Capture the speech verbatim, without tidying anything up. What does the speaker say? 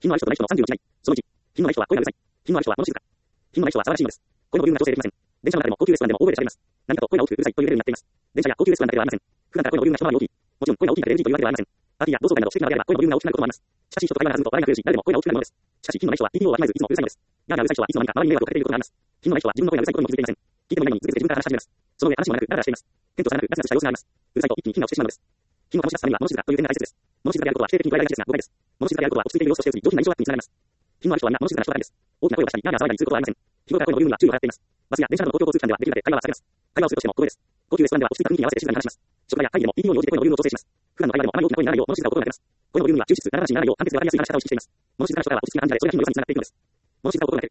品のある人とない人のさんじゅうの違い。そのいち、品のある人は声がうるさい。品のある人は物静か。品のない人は騒がしいのです。このボリュームが調整できません。電車の中でも高級レストランでも大声で喋ります。何かと声が大きくうるさいというレベルになっています。電車や高級レストランだけではありません。普段から声のボリュームが一回り大きい。もちろん声が大きいだけで エルジー というわけではありません。パーティーや同窓会など私的な場であれば声のボリュームが大きくなることもあります。しかし人と会話が弾むと笑いが増えるし、誰でも声が大きくなるものです。しかし品のない人は ティーピーオー はわきまえずいつもうるさいのです。やーやーうるさい人はいつの間にか周りに迷惑をかけていることがあります。品のない人は自分の声がうるさいことにも気づいていません。聞いてもいないのにズケズケ自分から話し始めます。その上話もなくダラダラしています。テントさえなくガツガツした様子があります。うるさいと一気に品が落ちてしまうのです。品を醸し出すためには物静かという点が大切です。物静かであることは否定的に捉えられがちですが誤解です。物静かであることは落ち着いている様子として映り、上品な印象アップにつながります。品のある人は皆物静かな人ばかりです。大きな声を出したり、やーやー騒いだりすることはありません。日頃から声のボリュームには注意を払っています。バスや電車などの公共交通機関ではできるだけ会話は避けます。会話をするとしても小声です。高級レストランでは落ち着いた雰囲気に合わせて静かに話します。職場や会議でも ティーピーオー に応じて声のボリュームを調整します。普段の会話でもあまり大きな声にならないよう物静かを心がけます。声のボリュームには抽出、ならなしにならないよう簡潔でわかりやすい話し方を意識しています。物静かな人は落ち着きな感じでそれが品の良さにつながっていくのです。物静かを心がける。